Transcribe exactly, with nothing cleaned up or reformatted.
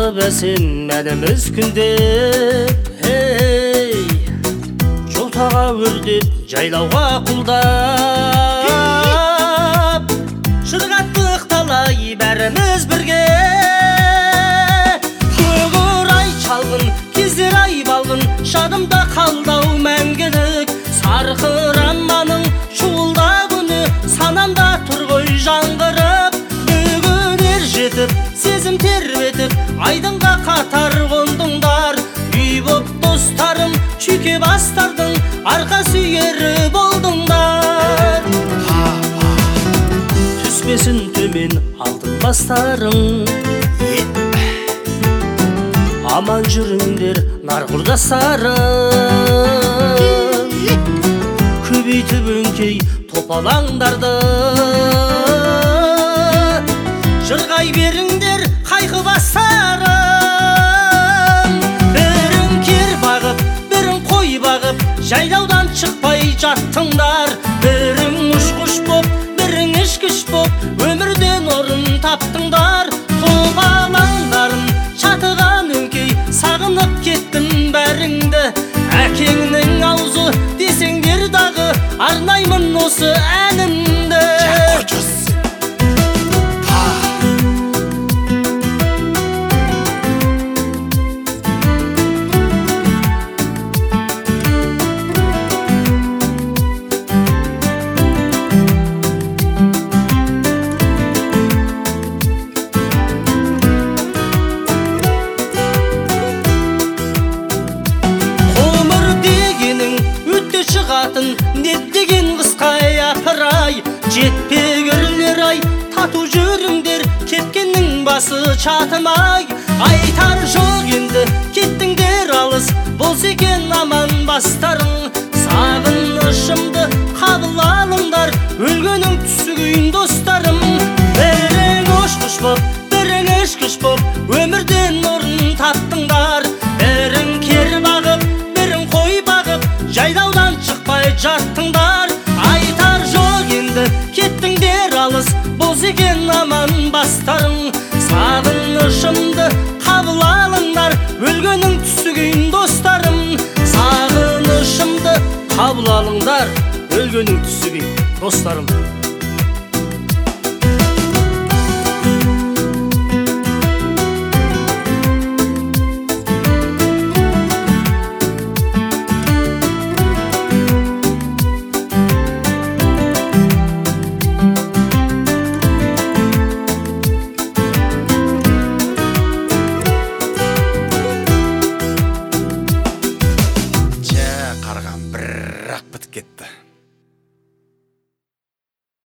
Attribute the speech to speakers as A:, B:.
A: бәсем мәніміз күндеп, ей, жолтаға өрдеп, жайлауға құлдап, шырғаттық талай бәріміз бірге. Көгір ай шалғын, кездер ай балғын, шадымда қалдау мәңгілік. Сарқыраманың шуылда күні, санамда тұр ғой жаңғырып. Бүгін ер жетіп, сезім тербетіп, айдынға қатар қондыңдар. Үй боп достарым, шүйке бастардың, арқа сүйері болдыңдар. Түспесін төмен алтын бастарың, аман жүріңдер нар құрдастарым. Көбейтіп өңкей топалаңдарды, жырғай беріңдер қайқы бастарым. Бірін кер бағып, бірін қой бағып, жайлаудан шықпай жаттыңдар. Бірін ұшқыш боп, бірін ішкіш боп, өмірден орын таптыңдар. Топалаңдарым шатыған өңкей, сағынып кеттім бәріңді. Әкеңнің аузы десеңдер дағы, арнаймын осы әнімді. Нет деген қысқа япырай, жетпегірлер ай, тату жүріңдер, кеткеннің басы чатымай. Айтар жоқ енді, кеттіңдер алыс, болса екен аман бастарың. Сағынышымды қабыл алыңдар, өлгенің түсігейін достарым. Бірің ұшқыш боп, бірің ішкіш боп, өмірден орын таптыңдар. Бірің кер бағып, бірің қой бағып, жайлаудан шықпай жаттыңдар. Айтар жоқ енді, кеттіңдер алыс, болса екен аман бастарың. Сағынышымды қабыл алыңдар, өлгенің түсігейін достарым. Сағынышымды қабыл алыңдар, өлгенің түсігейін достарым.